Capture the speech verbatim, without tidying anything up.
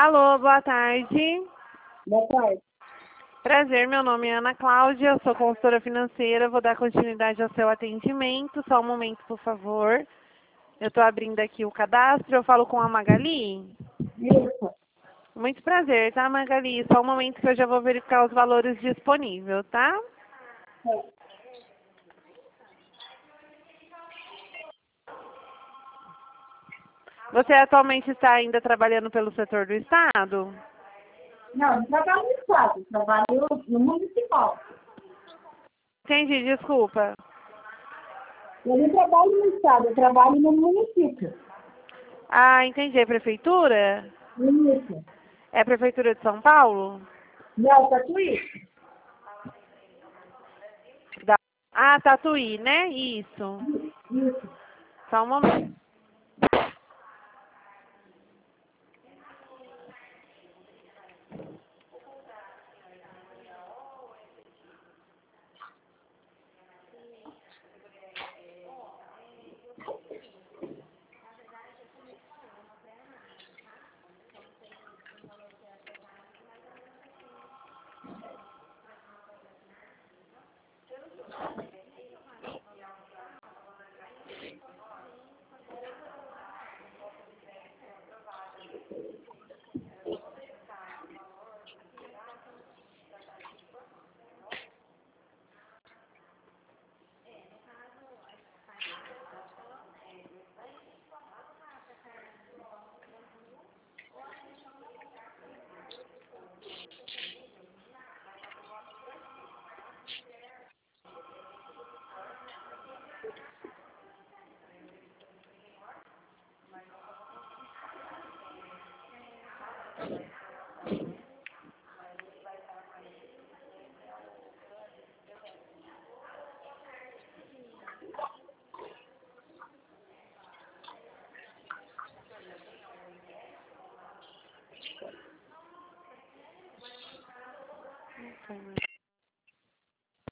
Alô, boa tarde. Boa tarde. Prazer, meu nome é Ana Cláudia, eu sou consultora financeira, vou dar continuidade ao seu atendimento. Só um momento, por favor. Eu estou abrindo aqui o cadastro, eu falo com a Magali. Isso. Muito prazer, tá, Magali? Só um momento que eu já vou verificar os valores disponíveis, tá? É. Você atualmente está ainda trabalhando pelo setor do Estado? Não, não trabalho no Estado, trabalho no municipal. Entendi, desculpa. Eu não trabalho no Estado, eu trabalho no município. Ah, entendi. É prefeitura? Isso. É a Prefeitura de São Paulo? Não, Tatuí. Da... Ah, Tatuí, né? Isso. Isso. Só um momento.